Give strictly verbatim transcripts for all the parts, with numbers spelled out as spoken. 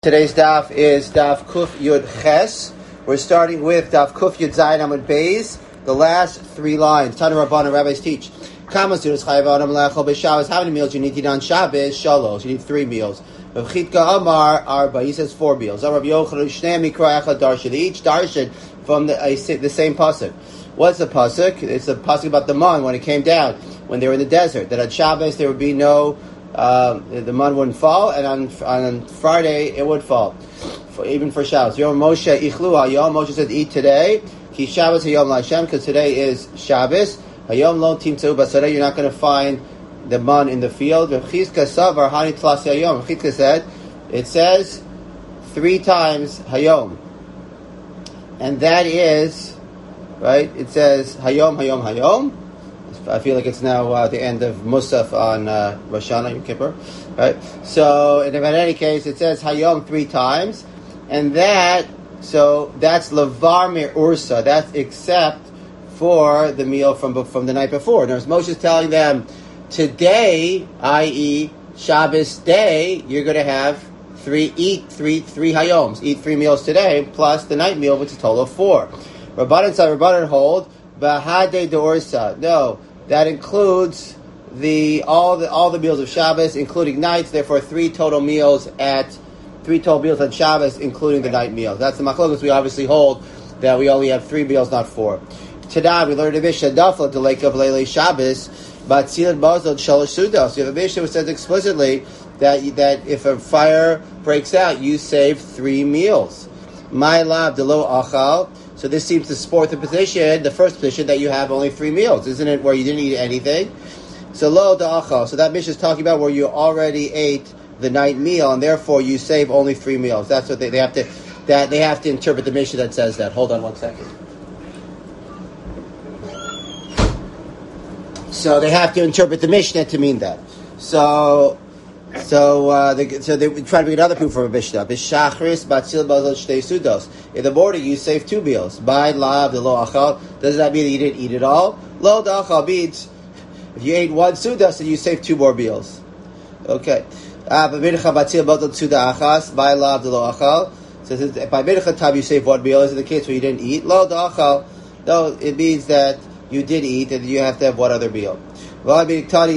Today's daf is daf Kuf Yud Ches. We're starting with daf Kuf Yud Zayin Amud Beis, the last three lines. Tana Rabbanan, rabbis teach. Kama Sudas Chayav Adam Lechol B'Shabbos. How many meals you need to eat on Shabbos? Shalosh. You need three meals. Rav Chitka Amar Arba. He says four meals. Rav Yochanan Shnei Mikra Echad Darshan. Each darshan from the, uh, the same pasuk. What's the pasuk? It's a pasuk about the man when it came down, when they were in the desert. That on Shabbos there would be no. Um, the man wouldn't fall, and on on Friday it would fall, for, even for Shabbos. Yom Moshe Ichlu Hayom. Moshe said, "Eat today." Ki Shabbos Hayom LaHashem, because today is Shabbos. Hayom Lo Timtzu, but today you're not going to find the man in the field. Rav Chizka Savar Hani Tlas Hayom. Rav Chizka said, it says three times Hayom, and that is right. It says Hayom Hayom Hayom. I feel like it's now uh, the end of Musaf on uh, Rosh Hashanah, Yom Kippur, right? So, in, in any case, it says Hayom three times, and that, so that's Lavar Mir Ursa, that's except for the meal from from the night before. Now, Moshe is telling them, today, that is. Shabbos day, you're going to have three, eat three, three Hayoms, eat three meals today, plus the night meal, which is a total of four. Rabbanan said, Rabbanan hold, Bahade de Ursa, no, that includes the all the all the meals of Shabbos, including nights. Therefore, three total meals at three total meals on Shabbos, including the night meals. That's the machlokas. We obviously hold that we only have three meals, not four. Today we learned a Mishnah Dafla to Lake of Leilei Shabbos, but Tzilat Bazot Shalosh Sudos. You have a Mishnah which says explicitly that that if a fire breaks out, you save three meals. My lab delo achal. So this seems to support the position, the first position, that you have only three meals, isn't it? Where you didn't eat anything. So lo da'achal. So that Mishnah is talking about where you already ate the night meal, and therefore you save only three meals. That's what they, they have to. That they have to interpret the Mishnah that says that. Hold on one second. So they have to interpret the Mishnah to mean that. So. So, uh, they, so they try to make another proof from a Mishnah. B'shachris batzil bazot shtei sudos. In the morning, you save two meals. By lav the lo achal. Does that mean that you didn't eat it all? Lo da'achal means if you ate one sudos, then you save two more meals. Okay. By mincha batzil bazot suda achas. By lav the lo achal. So by mincha time you save one meal. Is it the case where you didn't eat? Lo da'achal. No, it means that you did eat and you have to have one other meal. Yeah, but Rabbi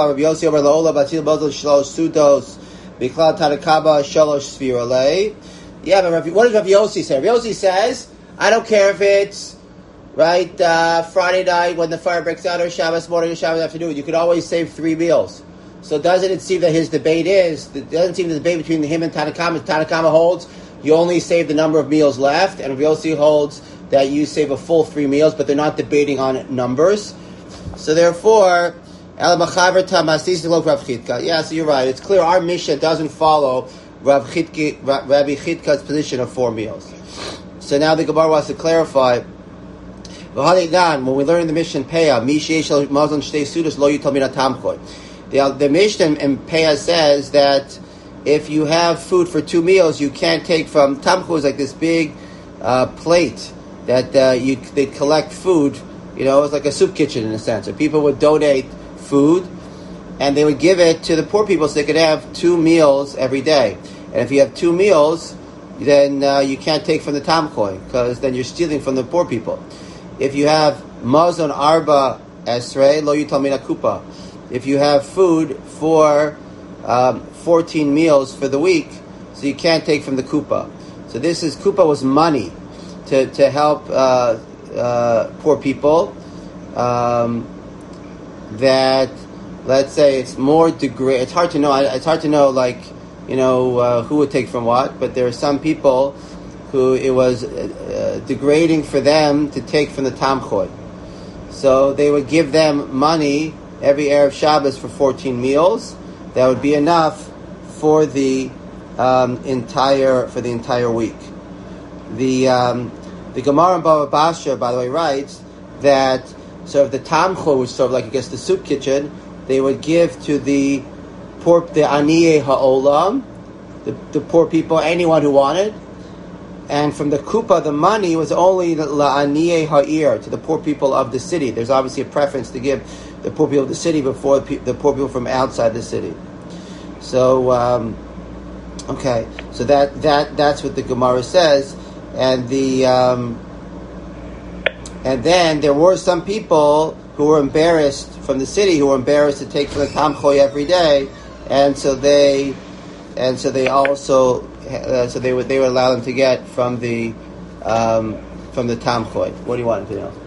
what does Rabbi Yossi say? Rabbi Yossi says, I don't care if it's right uh, Friday night when the fire breaks out, or Shabbos morning or Shabbos afternoon. You could always save three meals. So doesn't it seem that his debate is, it doesn't seem the debate between him and Tanakama. Tanakama holds you only save the number of meals left, and Rabbi Yossi holds that you save a full three meals, but they're not debating on numbers. So therefore, yeah, so you're right. It's clear our Mishnah doesn't follow Rav Chitki, Rabbi Chitka's position of four meals. So now the Gemara wants to clarify. When we learn in the Mishnah in Peah, the, the Mishnah in Peah says that if you have food for two meals, you can't take from tamcho is like this big uh, plate that uh, you they collect food. You know, it's like a soup kitchen in a sense. So people would donate food, and they would give it to the poor people so they could have two meals every day. And if you have two meals, then uh, you can't take from the tamkoi, because then you're stealing from the poor people. If you have mazon arba esrei lo yutal mina kupa, if you have food for um, fourteen meals for the week, so you can't take from the kupa. So this is kupa was money to to help. Uh, Uh, poor people um, that, let's say, it's more degrade. It's hard to know. It's hard to know, like, you know, uh, who would take from what. But there are some people who it was uh, degrading for them to take from the tamchoi. So they would give them money every Erev Shabbos for fourteen meals. That would be enough for the um, entire for the entire week. The um, The Gemara in Bava Basra, by the way, writes that sort of the tamcho, which sort of like I guess the soup kitchen, they would give to the poor, the aniye ha'olam, the, the poor people, anyone who wanted, and from the kupa, the money was only la aniye ha'ir, to the poor people of the city. There's obviously a preference to give the poor people of the city before the poor people from outside the city. So. Um, Okay, so that, that that's what the Gemara says, and the um, and then there were some people who were embarrassed from the city who were embarrassed to take from the Tamchoy every day, and so they and so they also uh, so they would they would allow them to get from the um, from the Tamchoy. What do you want to know?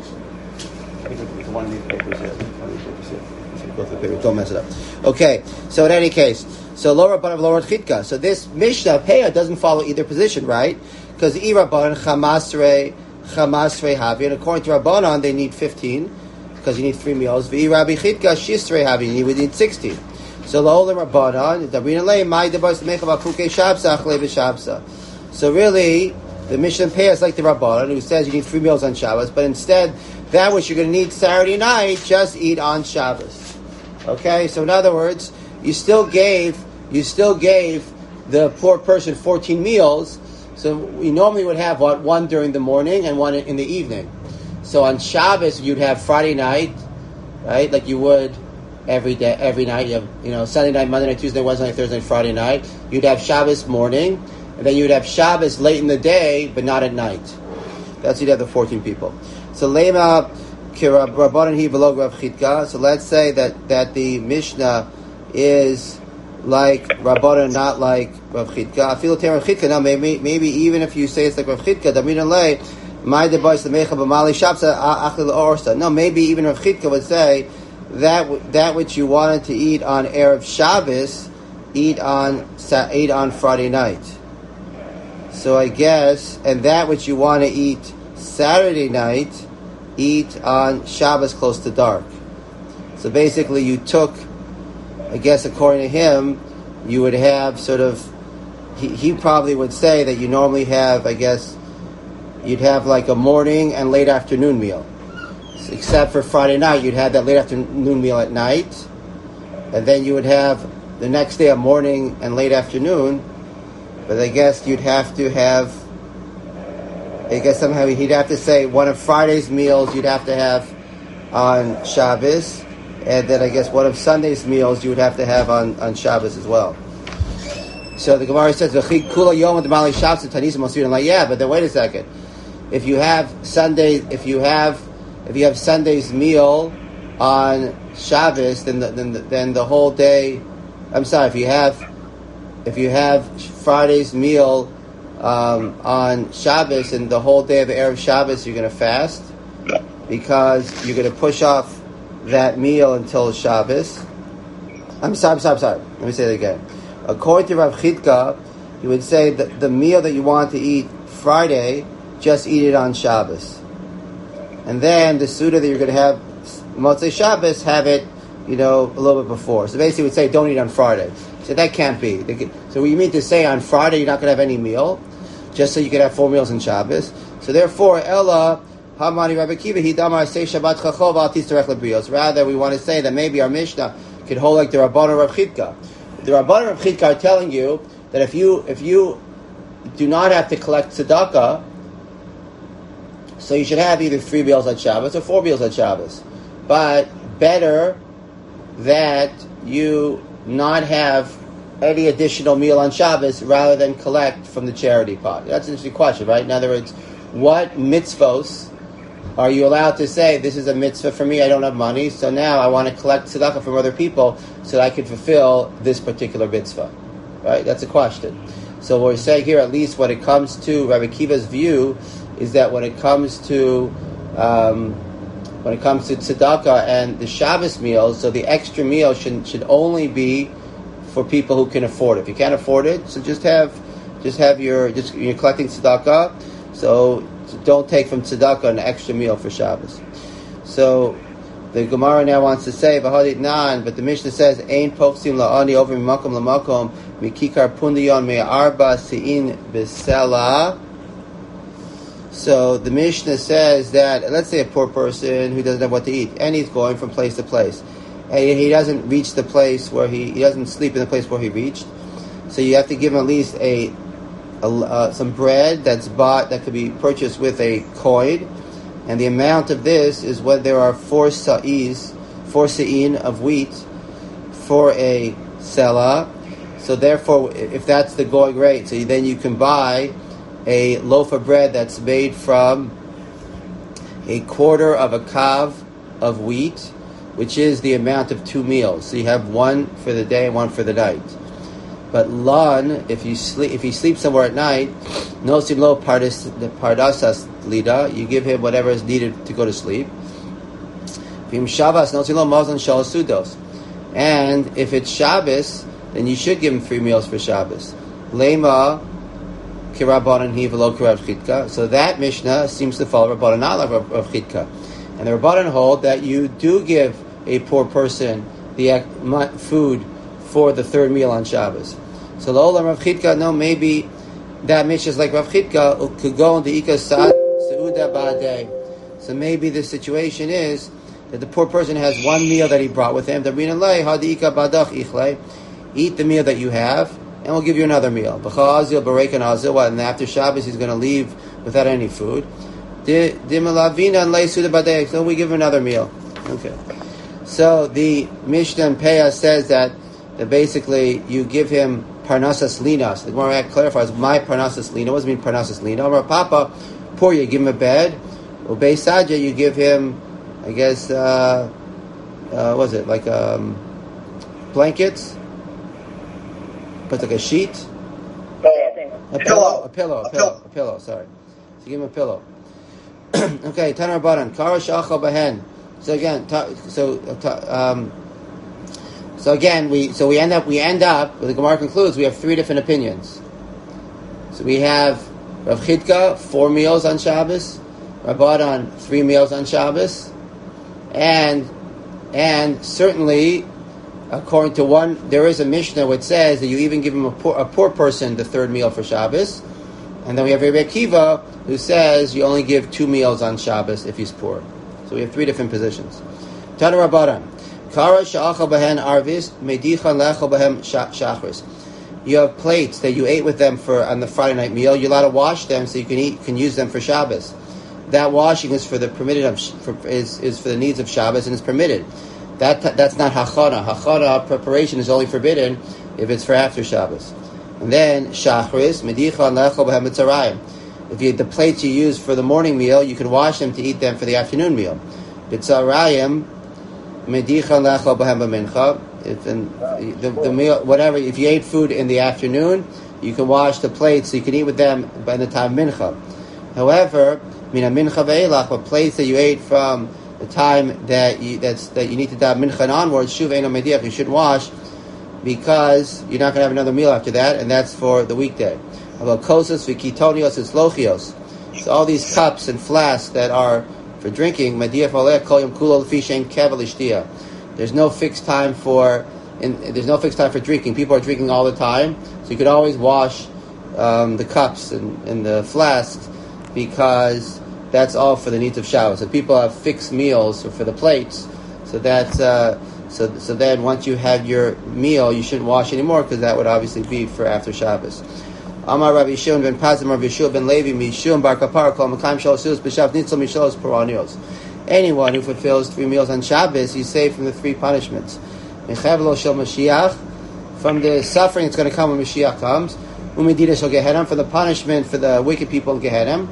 One of these papers here. One of these papers here. Go through the paper. Don't mess it up. Okay, so in any case, so lower Rabban of lower Chitka. So this Mishnah Peah doesn't follow either position, right? Because I Rabban Chamasre Chamasre Havi, and according to Rabbanon, they need fifteen because you need three meals. Vi Rabbi Chitka Shisre Havi, you would need sixteen. So lower Rabbanon Dabrina Lei Mai Debas Mechav Apuke Shabsa Achle B'Shabsa. So really, the Mishnah Peah is like the Rabbanon who says you need three meals on Shabbos, but instead that which you're going to need Saturday night, just eat on Shabbos. Okay, so in other words, you still gave you still gave the poor person fourteen meals. So we normally would have what one during the morning and one in the evening. So on Shabbos you'd have Friday night, right? Like you would every day, every night. You have you know Sunday night, Monday night, Tuesday, Wednesday night, Thursday, Friday night. You'd have Shabbos morning, and then you'd have Shabbos late in the day, but not at night. That's you'd have the fourteen people. So lema Rabbanan hi v'lo Rav Chitka. So let's say that, that the Mishnah is like Rabbanan, not like Rav Chitka. I feel like Rav Chitka. Now maybe maybe even if you say it's like Rav Chitka, Damin lei my device the mecha b'mali shapsa achli orsa. No, maybe even Rav Chitka would say that that which you wanted to eat on erev Shabbos, eat on eat on Friday night. So I guess, and that which you want to eat Saturday night, eat on Shabbos close to dark. So basically you took, I guess according to him, you would have sort of, he, he probably would say that you normally have, I guess, you'd have like a morning and late afternoon meal. Except for Friday night, you'd have that late afternoon meal at night, and then you would have the next day a morning and late afternoon, but I guess you'd have to have I guess somehow he'd have to say one of Friday's meals you'd have to have on Shabbos, and then I guess one of Sunday's meals you would have to have on, on Shabbos as well. So the Gemara says, yeah, but then wait a second. If you have Sunday, if you have, if you have Sunday's meal on Shabbos, then the, then the, then the whole day. I'm sorry. If you have, if you have Friday's meal Um, on Shabbos and the whole day of the Erev Shabbos you're going to fast because you're going to push off that meal until Shabbos. I'm sorry, I'm sorry, I'm sorry. Let me say that again. According to Rav Chitka, you would say that the meal that you want to eat Friday, just eat it on Shabbos. And then the Suda that you're going to have Motzei Shabbos, have it, you know, a little bit before. So basically would say don't eat on Friday. So that can't be. So what you mean to say on Friday you're not going to have any meal, just so you can have four meals on Shabbos. So therefore, Ella, Hamani Rabbi Kiva, Hidamar say Shabbat Chachov Al Tistarech Lebrios. Rather, we want to say that maybe our Mishnah could hold like the Rabbanan Rav Chitka. The Rabbanan Rav Chitka are telling you that if you if you do not have to collect tzedakah, so you should have either three meals on Shabbos or four meals on Shabbos. But better that you not have any additional meal on Shabbos rather than collect from the charity pot. That's an interesting question, right? In other words, what mitzvos are you allowed to say, this is a mitzvah for me, I don't have money, so now I want to collect tzedakah from other people so that I can fulfill this particular mitzvah, right? That's a question. So what we're saying here, at least when it comes to Rabbi Kiva's view, is that when it comes to um, when it comes to tzedakah and the Shabbos meals, so the extra meal should should only be for people who can afford it. If you can't afford it, so just have just have your just you're collecting tzedakah, so don't take from tzedakah an extra meal for Shabbos. So the Gemara now wants to say v'hadit nan, but the Mishnah says ein pofsim la'ani over mimakom la'makom mikikar pundiyon me'arba sein b'sela. So the Mishnah says that let's say a poor person who doesn't have what to eat and he's going from place to place. And he doesn't reach the place where he, he doesn't sleep in the place where he reached. So you have to give him at least a, a uh, some bread that's bought, that could be purchased with a coin. And the amount of this is when there are four sa'is, four sa'in of wheat for a selah. So therefore, if that's the going rate, so then you can buy a loaf of bread that's made from a quarter of a kav of wheat, which is the amount of two meals. So you have one for the day and one for the night. But lan, if you sleep, if you sleep somewhere at night, nosim lo pardasas lida, you give him whatever is needed to go to sleep. V'im Shabbos nosim lo mazon shal sudos, and if it's Shabbos, then you should give him three meals for Shabbos. Lema kirabanan hi v'lo kirav chitka. So that Mishnah seems to follow Rabbanan not like of chitka, and the Rabbanan hold that you do give a poor person the food for the third meal on Shabbos. So L'olam Rav Chitka, no, maybe that Mishnah is like Rav Chitka, could go into Ika Seuda Ba'adei. So maybe the situation is that the poor person has one meal that he brought with him. Eat the meal that you have, and we'll give you another meal. And after Shabbos, he's going to leave without any food. So we give him another meal. Okay. So the Mishnah and Peah says that, that basically you give him parnasas linas. The Gemara clarifies, my parnasas lina. What does it mean parnasas lina? Or Papa, poor, you give him a bed. Or Beisadja, you give him, I guess, uh, uh, what was it, like um, blankets? But like a sheet? A pillow. A pillow, a pillow, a pillow, sorry. So give him a pillow. Okay, Tanar Baran, Kara Shacha Bahen. So again, ta, so ta, um, so again, we so we end up we end up. The Gemara concludes we have three different opinions. So we have Rav Chitka four meals on Shabbos, Rabbanan three meals on Shabbos, and and certainly according to one, there is a Mishnah which says that you even give him a poor, a poor person the third meal for Shabbos, and then we have Rebbe Akiva who says you only give two meals on Shabbos if he's poor. So we have three different positions. Tana Rabbanan, Kara sha'achal bahen arvis, medichan lechal bahem shachris. You have plates that you ate with them for on the Friday night meal. You're allowed to wash them so you can eat, can use them for Shabbos. That washing is for the permitted of, for, is is for the needs of Shabbos and is permitted. That that's not hachana. Hachana preparation is only forbidden if it's for after Shabbos. And then shachris medichan lechal bahem mitzarayim. If you the plates you use for the morning meal, you can wash them to eat them for the afternoon meal. Mitzarayim medichan lechal bahem b'mincha. If in the, the meal, whatever, if you ate food in the afternoon, you can wash the plates so you can eat with them by the time mincha. However, mina mincha ve'elach, but plates that you ate from the time that you that's that you need to daven mincha and onwards, shuv eino mediach, you should wash because you're not going to have another meal after that, and that's for the weekday. About kosos v'kitonios and slochios. So all these cups and flasks that are for drinking, mediach valech kol yom kulo l'fi shein kevel ishtia. There's no fixed time for, and there's no fixed time for drinking. People are drinking all the time, so you could always wash um, the cups and, and the flasks because that's all for the needs of Shabbos. So people have fixed meals for the plates, so that's uh, so so then once you have your meal, you shouldn't wash anymore because that would obviously be for after Shabbos. Amar Rabbi Shimon ben Pazim, Rabbi Yeshua ben Levi, Mishum bar Kapar, Kol Mekayim Shalosh Sudos B'Shav Nitzal Mishalos Paranios. Anyone who fulfills three meals on Shabbos, he's saved from the three punishments. Mechavlo shel Mashiach, from the suffering that's going to come when Mashiach comes. Umedida shel Gehenim, for the punishment for the wicked people of Gehenim.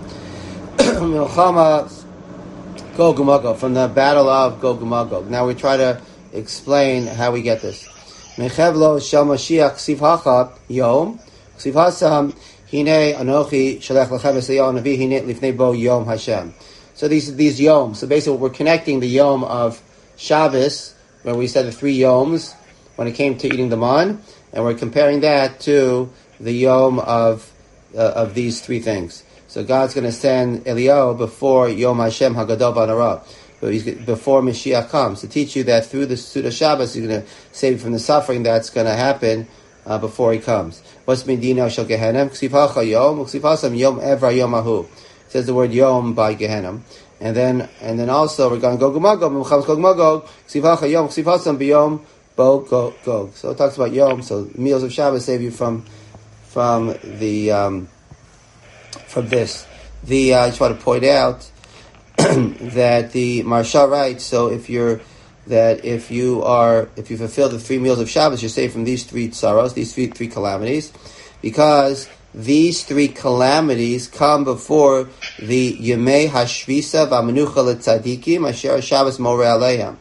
Milchama Gog uMagog, from the battle of Gog uMagog. Now we try to explain how we get this. Mechavlo shel Mashiach ksiv hacha yom, ksiv hasam hine anochi shalech lechem esayahu navi hine lifnei bo yom Hashem. So these these yoms. So basically, we're connecting the yom of Shabbos, when we said the three yoms when it came to eating the man, and we're comparing that to the yom of uh, of these three things. So God's going to send Eliyahu before Yom Hashem Hagadol V'Nara, before Mashiach comes, to teach you that through the Suda Shabbos, He's going to save you from the suffering that's going to happen uh, before He comes. What's Medina Shel Gehenim? Ksiv hacha yom, ksiv hasam yom evra yom ahu. Says the word yom by Gehenim, and then and then also we're going Gog uMagog, Gog uMagog, ksiv hacha yom, ksiv hasam b'yom bo Gog. So it talks about yom. So meals of Shabbos save you from from the um, from this. The uh, I just want to point out that the Maharsha writes. So if you're that if you are, if you fulfill the three meals of Shabbos, you're saved from these three tsaros, these three three calamities, because these three calamities come before the Yemei Hashvisa v'Amenucha leTzadikim Asher Shabbos Moreh Aleihim.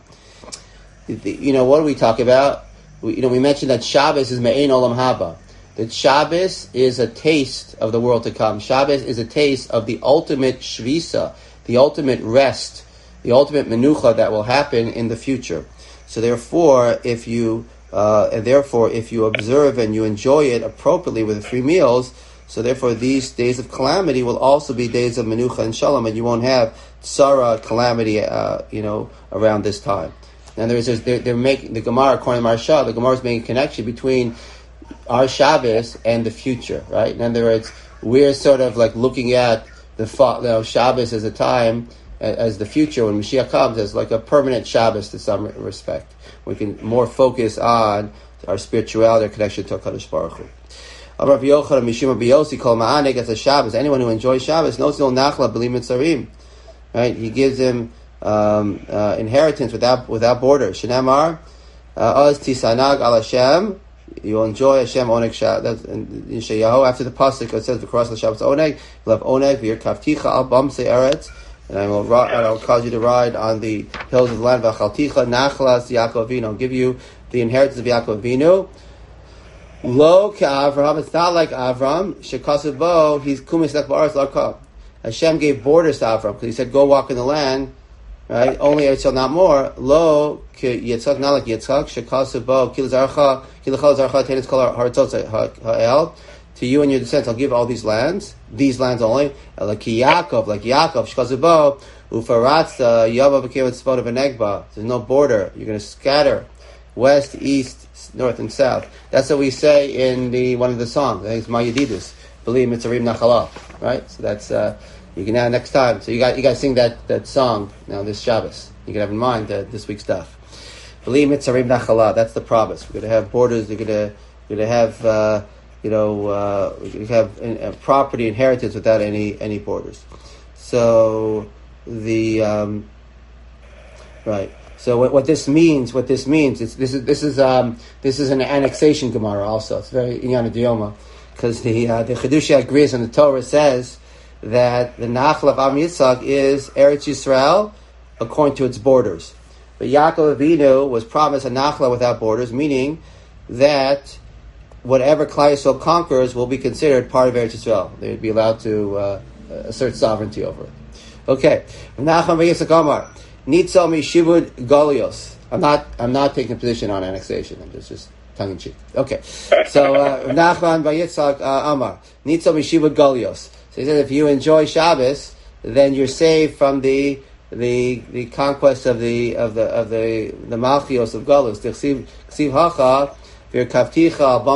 You know, what do we talk about? We, you know, we mentioned that Shabbos is Me'ein Olam Haba. That Shabbos is a taste of the world to come. Shabbos is a taste of the ultimate Shvisa, the ultimate rest, the ultimate Menucha that will happen in the future. So therefore, if you Uh, and therefore, if you observe and you enjoy it appropriately with the three meals, so therefore these days of calamity will also be days of menucha and shalom, and you won't have tsara, calamity, uh, you know, around this time. And there's, they're, they're making, the Gemara, according to Maharsha, the Gemara is making a connection between our Shabbos and the future, right? In other words, we're sort of like looking at the you know, Shabbos as a time, as the future, when Mashiach comes, as like a permanent Shabbos to some respect. We can more focus on our spirituality, our connection to HaKadosh Baruch Hu. Rabbi Yochanan Mishima Biyosi Kol Ma'aneg as a Shabbos. Anyone who enjoys Shabbos knows no nachla b'li mitzarim. Right? He gives him um, uh, inheritance without without borders. Shenamar Az Tisanag Al Hashem. You'll enjoy Hashem Oneg Shabbos. In Yeshayahu, after the pasuk it says V'Kras L'Shabbos Oneg. You'll have Oneg V'Yer Kavticha Al Bamsei Eretz. And I will ride, I will cause you to ride on the hills of the land. V'achalticha nachlas Yaakov Avinu. I'll give you the inheritance of Yaakov Avinu. Lo ka'Avraham. It's not like Avram. Shekasav bo. He's kumisach ba'aretz l'arka. Hashem gave borders to Avram because he said, "Go walk in the land." Right? Only Yitzchak, not more. Lo ki Yitzchak, not like Yitzchak. Shekasav bo. Kilazarcha. Kilachal zarcha. Tenis kol haratzot ha'el. To you and your descendants, I'll give all these lands, these lands only. Like Yaakov, like Yaakov, Shkazabo, Ufaratza, Yava became Tzvot of Enegba. There's no border. You're going to scatter west, east, north, and south. That's what we say in the one of the songs. I think it's Mayadidus. Believe Mitzarim Nachala. Right? So that's, uh, you can have next time. So you got, you got to sing that, that song now this Shabbos. You can have in mind uh, this week's stuff. Believe Mitzarim Nachala. That's the promise. We're going to have borders. We're going to, we're going to have, uh, You know, uh, we have a property inheritance without any any borders. So the um, right. So what, what this means, what this means, is this is this is um, this is an annexation Gemara also. It's very inyan dioma, because the uh, the Chedushi agrees, and the Torah says that the Nachal of Am Yitzchak is Eretz Yisrael according to its borders. But Yaakov Avinu was promised a Nachla without borders, meaning that whatever Klal Yisrael conquers will be considered part of Eretz Yisrael. They would be allowed to uh, assert sovereignty over it. Okay. Nachman V'Yitzchak Amar. Nitzal Mishivud Golios. I'm not, I'm not taking a position on annexation. I'm just, just tongue in cheek. Okay. So, uh, Nachman V'Yitzchak uh, Amar. Nitzal Mishivud Golios. So he says if you enjoy Shabbos, then you're saved from the, the, the conquest of the, of the, of the, the Malchios of Golos. Ksiv Hacha. So the same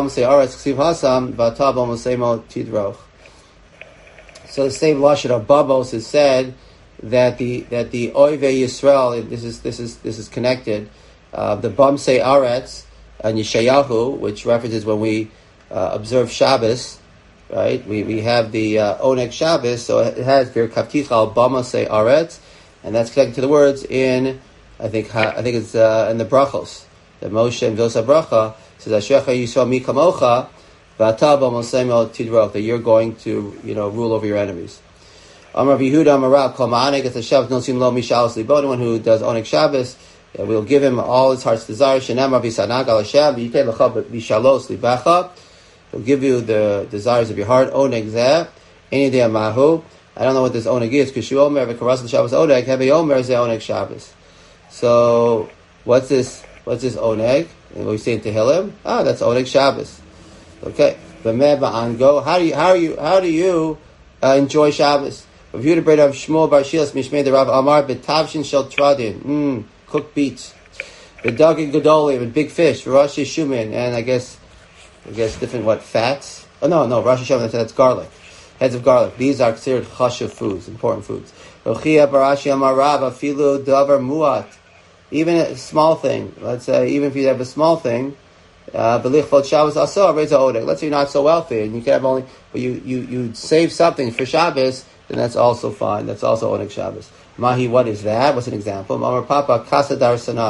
lashon of Babos is said that the that the Oive Yisrael, this is this is this is connected. Uh, the Bamsei Aretz and Yeshayahu, which references when we uh, observe Shabbos, right? We we have the uh, Oneg Shabbos, so it has Vir Kavticha al Bamsei Aretz, and that's connected to the words in I think I think it's uh, in the brachos, the Moshe and Vilsa bracha. Says Ashecha Yisrael Mi Kamocha V'ata B'Mosemo Tidroch, that you're going to, you know, rule over your enemies. Amar Yehuda Amar Rav Kol Ma'aneg Es Shabbos Nosim Lo Mishalos Libo. Anyone who does Oneg Shabbos, yeah, we'll give him all his heart's desire. Shenamar V'Sanag Al Hashem V'Yitei L'cha Mishalos Libacha. He'll give you the desires of your heart. Oneg Zeh Any Day Mahu. I don't know what this Oneg is. Kishu Omer V'Karas Shabbos Oneg Hebe Omer Zeh Oneg Shabbos. So what's this? What's this Oneg? And we say in Tehillim, ah, that's Oneg Shabbos. Okay. Go. How do you, how are you, how do you uh, enjoy Shabbos? Review the bread of Shmuel Bar Shilas Mishmei the Rav Amar B'Tavshin Shel Tradin. Mmm, cooked beets. B'Dagin Gedoli, with big fish. Rosh Shumin, and I guess, I guess different what fats. Oh no, no, Rosh Shumin. That's, that's garlic. Heads of garlic. These are considered chashuv foods, important foods. Rochia Barashi Amar Rav Afilu Davar Muat. Even a small thing, let's say, even if you have a small thing, b'lichvot Shabbos asor reza odek. Let's say you're not so wealthy and you can have only, but you you you save something for Shabbos, then that's also fine. That's also oneg Shabbos. Mahi, what is that? What's an example? Mamar Papa Kasa Darsana.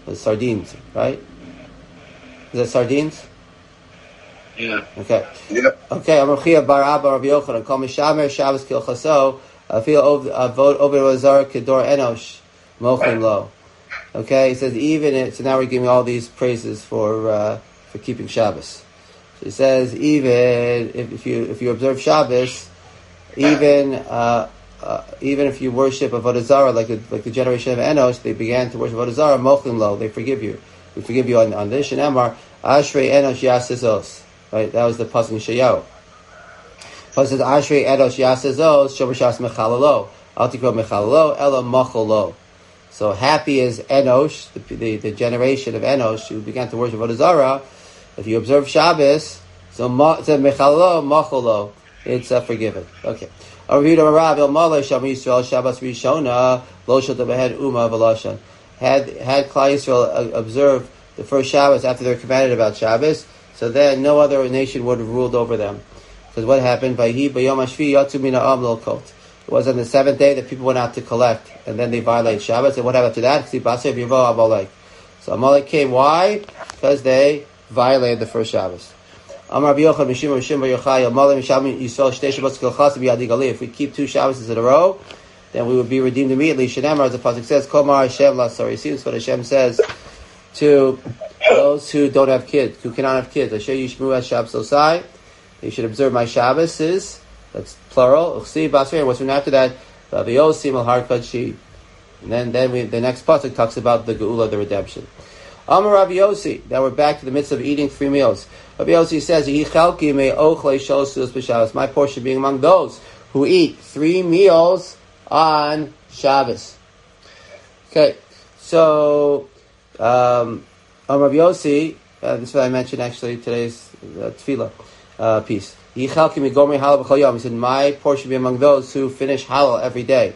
The sardines, right? Is that sardines? Yeah. Okay. Yeah. Okay. Amruchia bar Abba Rabbi Yochanan Kol Mishamer Shabbos Kilchaso Afil Avod Over Lazar Kedor Enosh Mochin Lo. Okay. He says even it, so now we're giving all these praises for uh, for keeping Shabbos. So he says even if, if you if you observe Shabbos, even uh, uh, even if you worship Avodah Zarah like the, like the generation of Enosh, they began to worship Avodah Zarah Mochin Lo. They forgive you. We forgive you on on this. And Emar Ashrei Enosh Yasizos. Right, that was the pasuk in Shayahu. Pasuk says, "Ashrei Edosh Yasezos Shobashas Mechalalo Altikro Mechalalo Ela Macholo." So happy is Enosh, the, the the generation of Enosh who began to worship Avodah Zarah. If you observe Shabbos, so Mechalalo Macholo, it's uh, forgiven. Okay. Had had Klal Yisrael observed the first Shabbos after they were commanded about Shabbos, so then no other nation would have ruled over them. Because what happened? It was on the seventh day that people went out to collect, and then they violated Shabbos. And what happened after that? So Amalek came. Why? Because they violated the first Shabbos. If we keep two Shabbos in a row, then we would be redeemed immediately. Shenamar, as the pasuk says, Komar Hashem la sorry. See what Hashem says to those who don't have kids, who cannot have kids. Asher yishmu es Shabbos osai. You should observe my Shabbos. That's plural. Uchsi basri. What's after that? V'yosim al har kadshi. And then, then we, the next pasuk talks about the geula, the redemption. Amar Rabbi Yossi. Now we're back to the midst of eating three meals. Rabbi Yossi says, "Hi chalki me ochlei shosus b'Shabbos." My portion being among those who eat three meals on Shabbos. Okay, so. Um, Um, Rabbi Yossi, uh, this is what I mentioned actually today's uh, tefillah uh, piece. He said, my portion be among those who finish halal every day.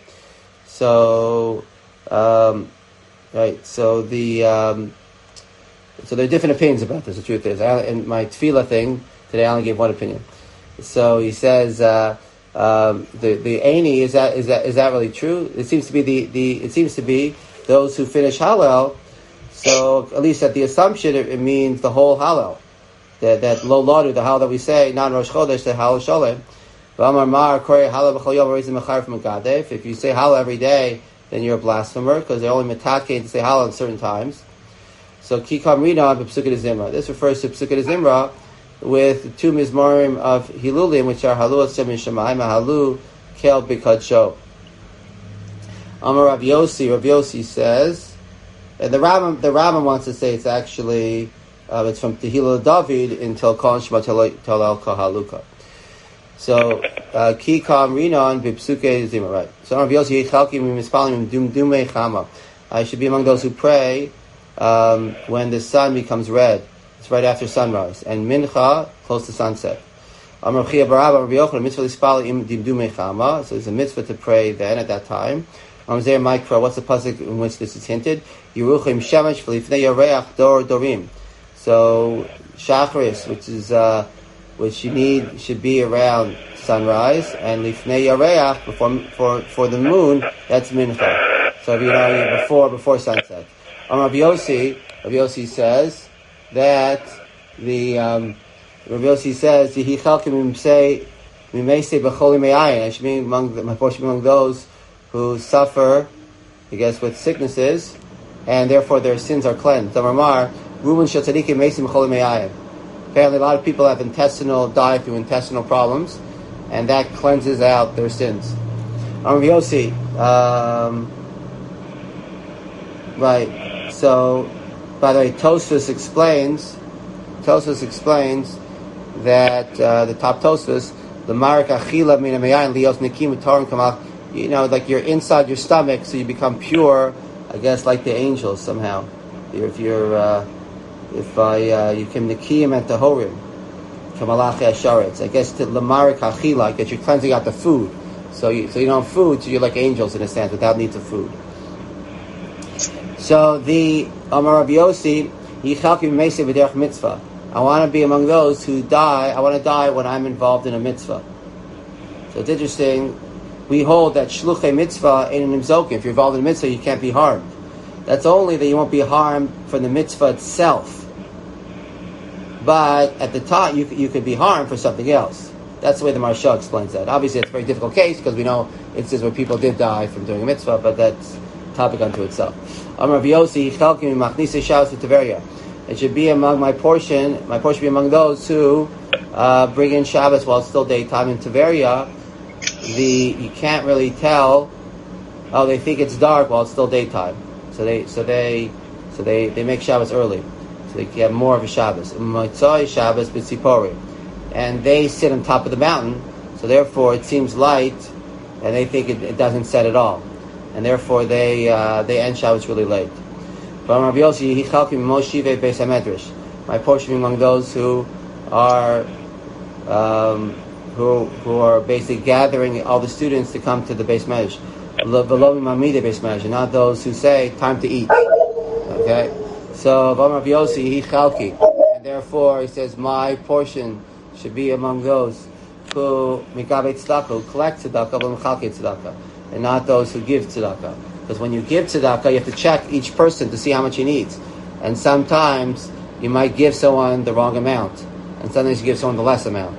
So, um, right, so the, um, so there are different opinions about this, the truth is. I, in my tefillah thing, today I only gave one opinion. So he says, uh, um, the, the Aini, is that, is that, is that really true? It seems to be the, the, it seems to be those who finish halal. So, at least at the assumption, it, it means the whole halal. That, that lo ladu, the halal that we say, non rosh chodesh, the halal sholem. V'amar mar korei halal b'chol yom v'rizim mechar from Megadef. If you say halal every day, then you're a blasphemer, because they're only metakein to say halal at certain times. So, kikam rina b'psukei zimra. This refers to psukei zimra with two mizmorim of hilulim, which are halu asem in shemayim, halu kel b'kadsho. Amar Rav Yossi, Rav Yossi says, and the Rambam, the Rambam wants to say it's actually, uh, it's from Tehillah David until Kol Shema Telel Kahaluka. So, Ki Kam Rinon Bipsuke Zima, right. So, Rav Yossi Yichalki Mispalim Dum Dume Chama. I should be among those who pray, um, when the sun becomes red. It's right after sunrise. And Mincha, close to sunset. Amar Chia Barabba Rav Yochanan Mitzvah Lispal Im Dim Dume Chama. So, it's a mitzvah to pray then at that time. What's the pasuk in which this is hinted? Yeruchim shemesh v'lifnei yareach dor dorim. So shacharis, which is uh, which you need should be around sunrise, and lifnei yareach before for for the moon. That's mincha. So you know before before sunset. Um, Rabbi Yossi, Rabbi Yossi says that the um, Rabbi Yossi says he chalkim say we may say b'choli me'ayin. I should be among the, my portion among those who suffer, I guess, with sicknesses, and therefore their sins are cleansed. Apparently, a lot of people have intestinal, die through intestinal problems, and that cleanses out their sins. Um, Yossi, um, right, so, by the way, Tosfos explains, Tosfos explains that, uh, the top Tosfos, the Marik Achila Mina Me'ayin Lios Nikim Torim Kamal, you know, like you're inside your stomach, so you become pure, I guess, like the angels somehow. If you're, uh, if I, uh, you can nikim and tahorim, kamalachi asharetz. I guess to lamarik achila, I guess you're cleansing out the food. So you, so you don't have food, so you're like angels in a sense, without need of food. So the Amar Rabbi Yossi, yichalki b'meisei b'derech mitzvah. I want to be among those who die. I want to die when I'm involved in a mitzvah. So it's interesting. We hold that shluchei mitzvah in an imzokim. If you're involved in a mitzvah, you can't be harmed. That's only that you won't be harmed from the mitzvah itself. But at the time, you you could be harmed for something else. That's the way the Maharsha explains that. Obviously, it's a very difficult case because we know instances where people did die from doing a mitzvah, but that's a topic unto itself. Amar Rav Yossi, Chalkim Machnise Shabbos V'Tiveria. It should be among my portion. My portion be among those who uh, bring in Shabbos while it's still daytime in Tiveria. The you can't really tell. Oh, they think it's dark while it's still daytime, so they so they so they, they make Shabbos early, so they have more of a Shabbos. Motzai Shabbos b'tzipori, and they sit on top of the mountain, so therefore it seems light, and they think it, it doesn't set at all, and therefore they uh, they end Shabbos really late. My portion among those who are um, who who are basically gathering all the students to come to the Beis Medrash. Not those who say time to eat. Okay, so and therefore he says my portion should be among those who collect tzedakah, and not those who give tzedakah. Because when you give tzedakah, you have to check each person to see how much he needs, and sometimes you might give someone the wrong amount, and sometimes you give someone the less amount.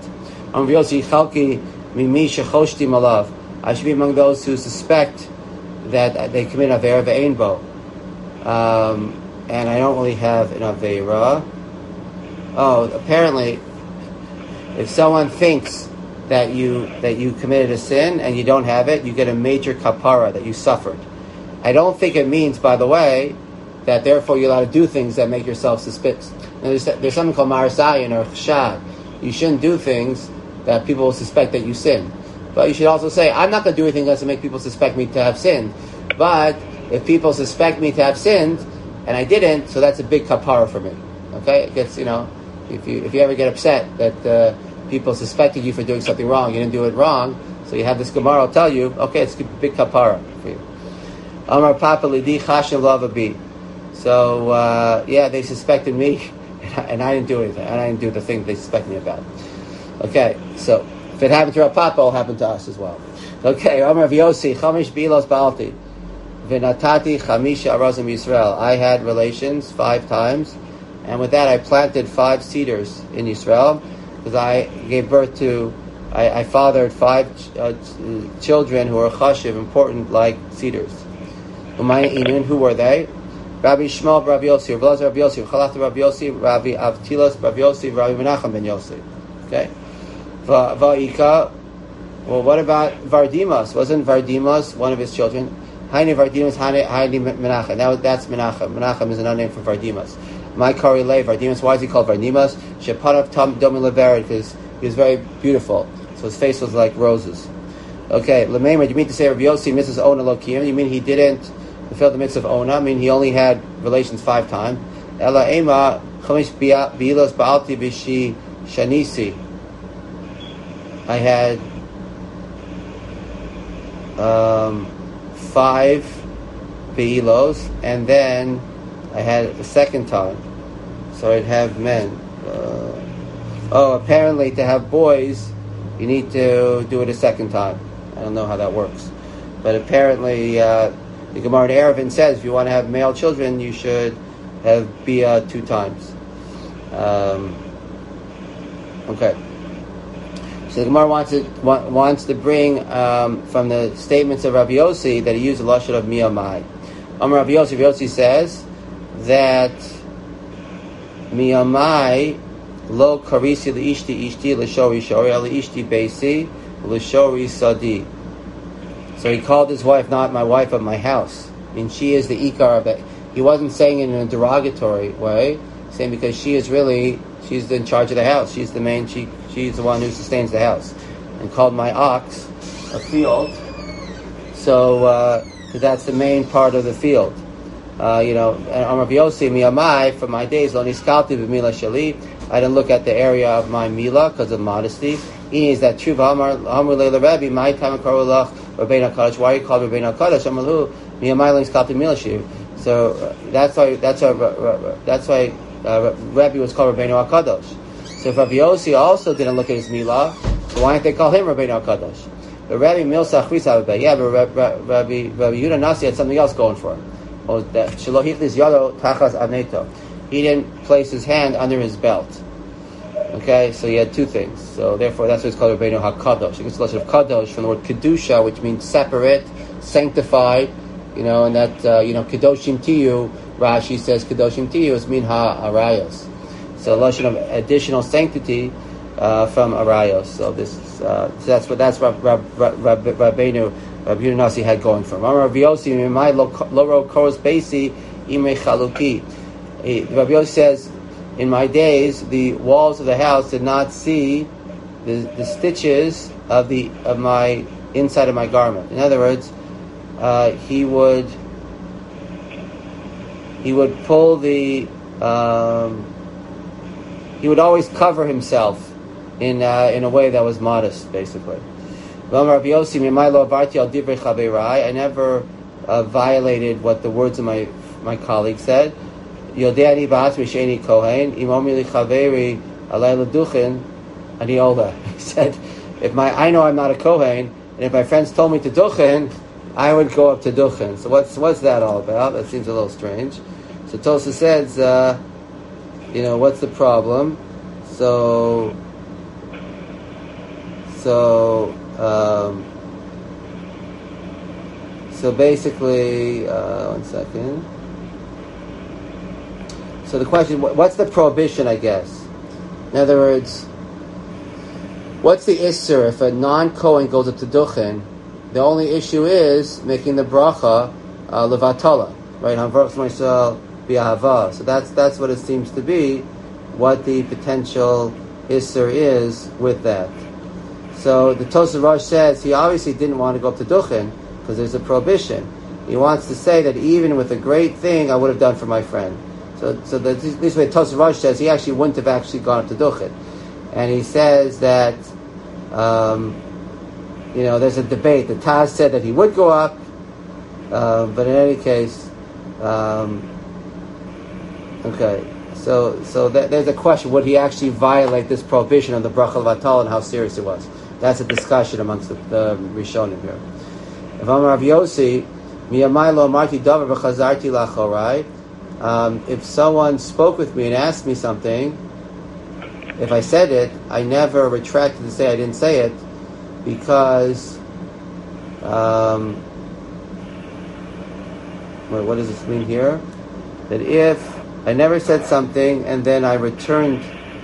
I should be among those who suspect that they commit Avera ve'ein bo. Um, and I don't really have an Avera. Oh, apparently, if someone thinks that you that you committed a sin and you don't have it, you get a major kapara that you suffered. I don't think it means, by the way, that therefore you're allowed to do things that make yourself suspicious. There's, there's something called marasayin or chshad. You shouldn't do things that people will suspect that you sinned. But you should also say, I'm not going to do anything that's to make people suspect me to have sinned. But if people suspect me to have sinned, and I didn't, so that's a big kapara for me. Okay? It gets, you know, if you if you ever get upset that uh, people suspected you for doing something wrong, you didn't do it wrong, so you have this Gemara will tell you, okay, it's a big kapara for you. Amar Papa Lidi Chashem Lavabi. So, uh, yeah, they suspected me, and I, and I didn't do anything. And I didn't do the thing they suspect me about. Okay, so if it happened to Rav Papa, it'll happen to us as well. Okay, Amar Rav Yossi, Chamish Bilos Baalti, V'natati Chamisha Arazim Yisrael. I had relations five times, and with that I planted five cedars in Yisrael, because I gave birth to, I, I fathered five ch- uh, ch- children who are chashiv, important like cedars. Umay Inun, who were they? Rabbi Shmuel, Rabbi Yossi, Rabbi Lazar, Rabbi Yossi, Chalach, Rabbi Yossi, Rabbi Avtilos, Rabbi Yossi, Rabbi Menachem ben Yossi. Okay? Va'ika. Well, what about Vardimas? Wasn't Vardimas one of his children? Haini Vardimas, Haini Menachem. That, that's Menachem. Menachem is another name for Vardimas. My Kari Le, Vardimas. Why is he called Vardimas? Shepanav Tam Domi Lebered, because he was very beautiful. So his face was like roses. Okay, Lemeimer, you mean to say Rabbi Yossi Missus Ona Lokim? You mean he didn't fulfill the mitzvah of Ona? I mean he only had relations five times. Ela Ema Chamish Bilos Baalti Bishi Shanisi. I had um, five Beilos, and then I had it the second time. So I'd have men. Uh, oh, apparently to have boys, you need to do it a second time. I don't know how that works. But apparently, uh, the Gemara in Eruvin says if you want to have male children, you should have Bia two times. Um, okay. So the Gemara wants to, wants to bring um, from the statements of Rabbi Yossi that he used the lashon of miyamai. Amar Rabbi Yossi, Rabbi Yossi says that miyamai lo karisi liishti ishti l'shori shori ala ishti beisi l'shori sadi. So he called his wife not my wife but my house. I mean, she is the ikar of it. He wasn't saying it in a derogatory way, saying because she is really, she's in charge of the house. She's the main, she, she's the one who sustains the house. And called my ox a field. So, uh, that's the main part of the field. Uh, you know, and Amar Rabbi Yossi, miyamai, from my days, lo niskalti b'mila shali, I didn't look at the area of my mila because of modesty. Is that true? Amar leila Rabbi, my time karulach Rabbeinu Kadosh. Why are you called Rabbeinu Kadosh? Amalu miyamai lo niskalti mila shali. So uh, that's why that's why uh, that's why uh, Rabbi was called Rabbeinu Kadosh. So if Rabbi Yossi also didn't look at his mila, so why didn't they call him Rabbeinu Kadosh? But Rabbi Milsa Chris, yeah, but Rabbi Rabbi Yehuda Nasi had something else going for him. or that shelo hichlis yado tachas aneto. He didn't place his hand under his belt. Okay, so he had two things. So therefore, that's what it's called Rabbeinu HaKadosh. It gets the lesson of Kadosh from the word Kedusha, which means separate, sanctified. You know, and that uh, you know Kedoshim Tiyu. Rashi says Kedoshim Tiyu is min ha-arayos. So a lesson of additional sanctity uh, from arayos. So this, uh, so that's what that's what Rab, Rab, Rab, Rabbeinu Rabbeinu Nasi had going from. Rabbi Yossi Mimai Loro Koros Beisi Imei Chaluki. Rabbi Yossi says, in my days, the walls of the house did not see the, the stitches of the of my inside of my garment. In other words, uh, he would he would pull the um, he would always cover himself in uh, in a way that was modest, basically. I never uh, violated what the words of my my colleague said. He said, if my I know I'm not a Kohen, and if my friends told me to duchen, I would go up to duchen. So what's what's that all about? That seems a little strange. So Tosa says, uh, you know, what's the problem? So, so, um, so basically, uh, one second. So the question, what's the prohibition, I guess? In other words, what's the isser if a non-Kohen goes up to duchen? The only issue is making the bracha uh, levatala, right? Hamvarach Moisel bi'ahava. So that's that's what it seems to be, what the potential isser is with that. So the Tosaf Rosh says he obviously didn't want to go up to duchen because there's a prohibition. He wants to say that even with a great thing, I would have done for my friend. So, so the, this way Tosaf Rosh says he actually wouldn't have actually gone up to duchen, and he says that. Um, You know, there's a debate. The Taz said that he would go up, uh, but in any case, um, okay. So, so th- there's a question: would he actually violate this prohibition of the bracha levatala, and how serious it was? That's a discussion amongst the, the Rishonim here. If I'm Rav Yossi, miyamai lo amarti davar v'chazarti lachorai. If someone spoke with me and asked me something, if I said it, I never retracted to say I didn't say it. Because, um, wait, what does this mean here? That if I never said something and then I returned,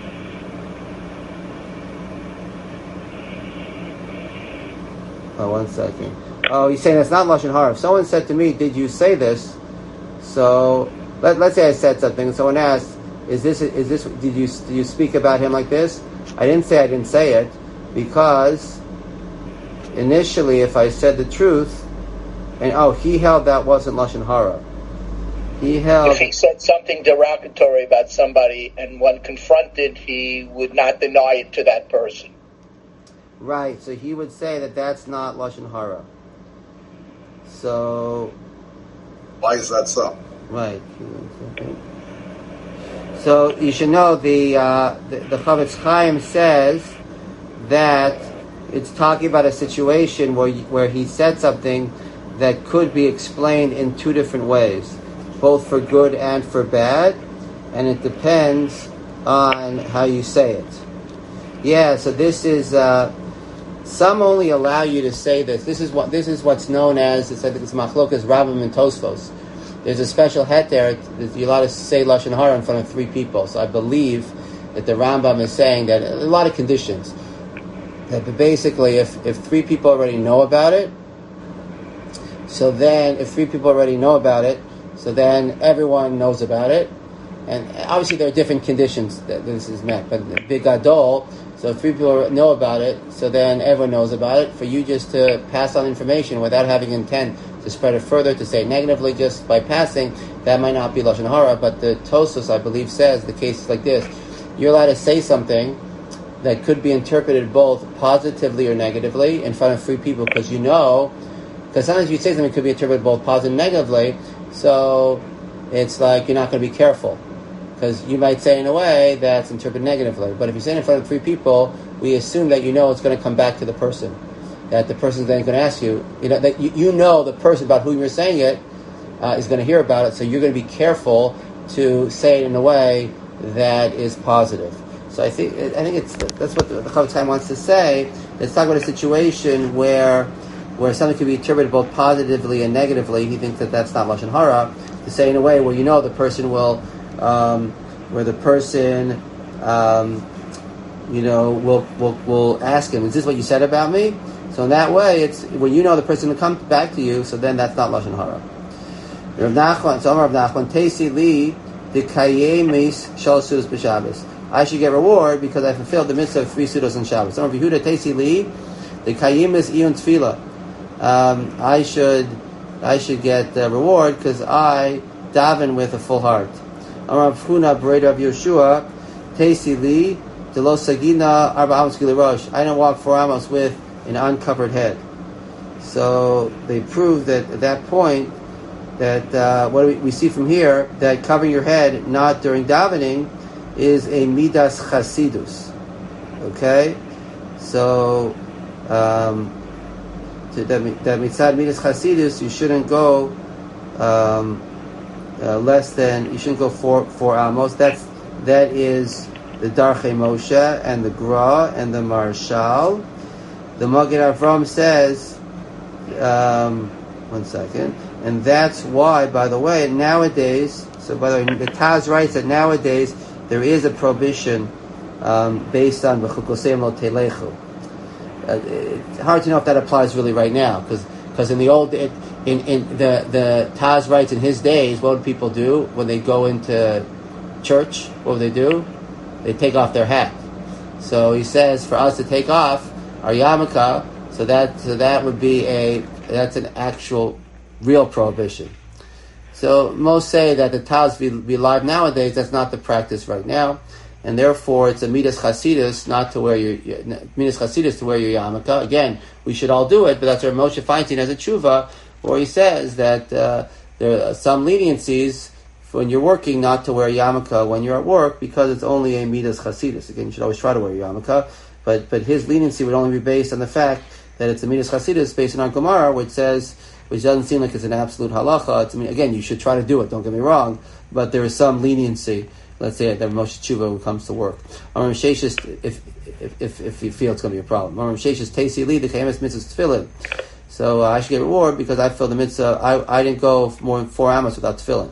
oh, one second. Oh, he's saying that's not Lashon Hara. If someone said to me, "Did you say this?" So let, let's say I said something, and someone asked, "Is this? Is this? Did you did you speak about him like this?" I didn't say I didn't say it because. Initially, if I said the truth, and oh, he held that wasn't Lashon Hara. He held... If he said something derogatory about somebody and when confronted, he would not deny it to that person. Right, so he would say that that's not Lashon Hara. So... Why is that so? Right. So, you should know, the, uh, the, the Chavetz Chaim says that it's talking about a situation where where he said something that could be explained in two different ways, both for good and for bad, and it depends on how you say it. Yeah, so this is uh, some only allow you to say this. This is what this is what's known as it's I think it's Machlokas Rambam and Tosfos. There's a special heter that you're allowed to say Lashon Hara in front of three people. So I believe that the Rambam is saying that a lot of conditions. But basically, if, if three people already know about it, so then if three people already know about it, so then everyone knows about it, and obviously there are different conditions that this is met. But Big Gadol, so if three people know about it, so then everyone knows about it. For you just to pass on information without having intent to spread it further, to say it negatively just by passing, that might not be Lashon Hara. But the Tosfos, I believe, says the case is like this: you're allowed to say something that could be interpreted both positively or negatively in front of three people, because you know, because sometimes you say something could be interpreted both positively and negatively, so it's like you're not going to be careful, because you might say in a way that's interpreted negatively. But if you say it in front of three people, we assume that you know it's going to come back to the person, that the person's then going to ask you, you know, that you, you know the person about whom you're saying it, uh, is going to hear about it. So you're going to be careful to say it in a way that is positive. So I think I think it's that's what the, the Chofetz Chaim wants to say. Let's talk about a situation where where something could be interpreted both positively and negatively. He thinks that that's not lashon hara, to say in a way where you know the person will, um, where the person, um, you know, will will will ask him, "Is this what you said about me?" So in that way, it's when you know the person will come back to you. So then that's not lashon hara. Rav Nachman, so Rav Nachman, Teisi li dekayemis shalsus b'Shabbos. I should get reward because I fulfilled the mitzvah of three sudos on Shabbos. Rav Yehuda, Teisi li dekayemis iyun tefillah. Um, I should, I should get uh, reward because I daven with a full heart. Amar Funa Bereda of Yeshua, Teisi li delo sagina arba amos rosh. I don't walk four amos with an uncovered head. So they prove that at that point that uh, what do we, we see from here that covering your head not during davening is a midas chasidus. Okay, so. Um, To, that, that mitzad midas chasidus, you shouldn't go um, uh, less than you shouldn't go four four amos. That's that is the Darchei Moshe and the Gra and the Marshal. The Magen Avram says, um, one second, and that's why, by the way, nowadays. So, by the way, the Taz writes that nowadays there is a prohibition um, based on v'chukoseim lo telechu. Uh, it's hard to know if that applies really right now, because because in the old it, in in the the Taz writes in his days, what would people do when they go into church? What would they do? They take off their hat. So he says for us to take off our yarmulke, so that so that would be a that's an actual real prohibition. So most say that the Taz be, be live nowadays. That's not the practice right now. And therefore, it's a midas chasidus not to wear your midas chasidus to wear your yarmulke. Again, we should all do it, but that's where Moshe Feinstein has a tshuva, where he says that uh, there are some leniencies when you're working not to wear yarmulke when you're at work because it's only a midas chasidus. Again, you should always try to wear your yarmulke, but but his leniency would only be based on the fact that it's a midas chasidus based on our Gemara, which says which doesn't seem like it's an absolute halacha. It's, I mean, again, you should try to do it. Don't get me wrong, but there is some leniency. Let's say that Moshe Tshuva when it comes to work. If if if if you feel it's going to be a problem. So uh, I should get reward because I filled the mitzvah. I I didn't go more than four amos without tefillin.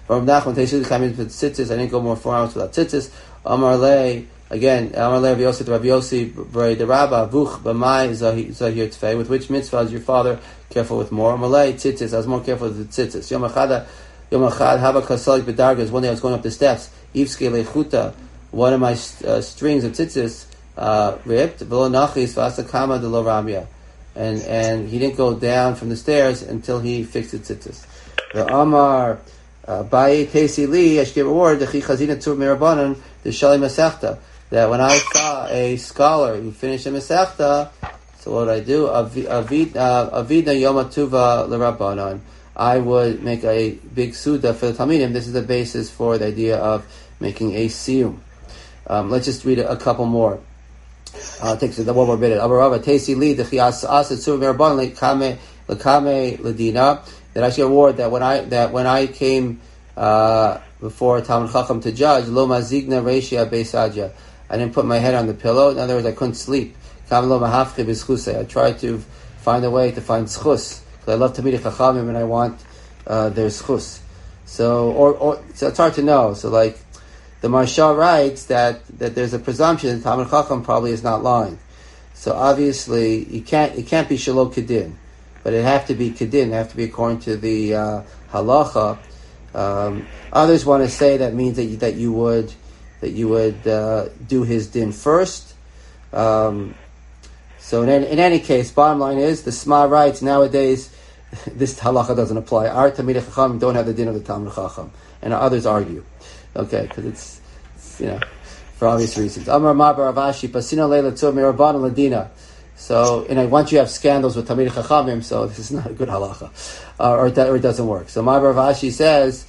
I didn't go more than four amos without tzitzis. Amar le again. Amar le Rav Yossi Rav Yossi B'rei Derabba Vuch B'mai Zahir Tfei. With which mitzvah is your father careful with more? Amar le tzitzis. I was more careful with the tzitzis. Yom Echad Yom Echad Haba Kasalik B'dargas. One day I was going up the steps. Ivske lechuta, one of my uh, strings of tzitzis uh, ripped. V'lo nachis v'asakama de lo ramya, and and he didn't go down from the stairs until he fixed the tzitzis. The Amar Baye Teisi Li, I should give a word. The Chazina Tzur Mirabanan, the Shali Masechta. That when I saw a scholar who finished a Masechta, so what would I do? Avida Yom Tuva L'Rabbanan. I would make a big suda for the Talmidim. This is the basis for the idea of making a siyum. Um, let's just read a, a couple more. I'll take the one more bit. Abarava Teisi Li the Chias Asad Sur Merban Lekame Lekame Ledina. That I should award that when I that when I came uh, before Talmud Chacham to judge Lo Mazigna Reishia Beisadja. I didn't put my head on the pillow. In other words, I couldn't sleep. Kam Lo Mahafche B'Schusei. I tried to find a way to find schus. I love Talmidei Chachamim and I want uh, their schus. So, or, or so it's hard to know. So, like the Marshal writes that, that there's a presumption that Talmid Chacham probably is not lying. So obviously, you can't it can't be Shalom Kedin, but it have to be Kedin. It have to be according to the uh, halacha. Um, others want to say that means that you, that you would that you would uh, do his din first. Um, so in any, in any case, bottom line is the Sma writes nowadays. This halacha doesn't apply. Our Talmidei Chacham don't have the din of the Talmid Chacham, and others argue. Okay, because it's, it's you know for obvious reasons. Amar Mabar Avashi Pasina Leila Tzur Miraban Ladina. So, you know, once you have scandals with Talmidei Chachamim, so this is not a good halacha, uh, or, it, or it doesn't work. So Mabar Avashi says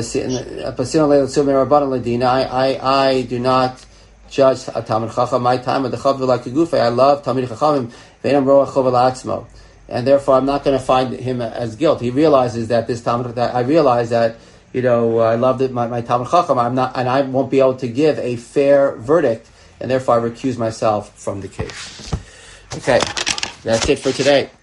Pasina Leila Tzur Miraban Ladina. I I I do not judge a Talmid Chacham. My time of the Chav like Gufe. I love Talmidei Chachamim. Veinam Roach Chov Alatzmo. and therefore I'm not going to find him as guilt. He realizes that this Talmud, that I realize that, you know, I loved it, my, my Talmud Chacham, I'm not, and I won't be able to give a fair verdict, and therefore I recuse myself from the case. Okay, that's it for today.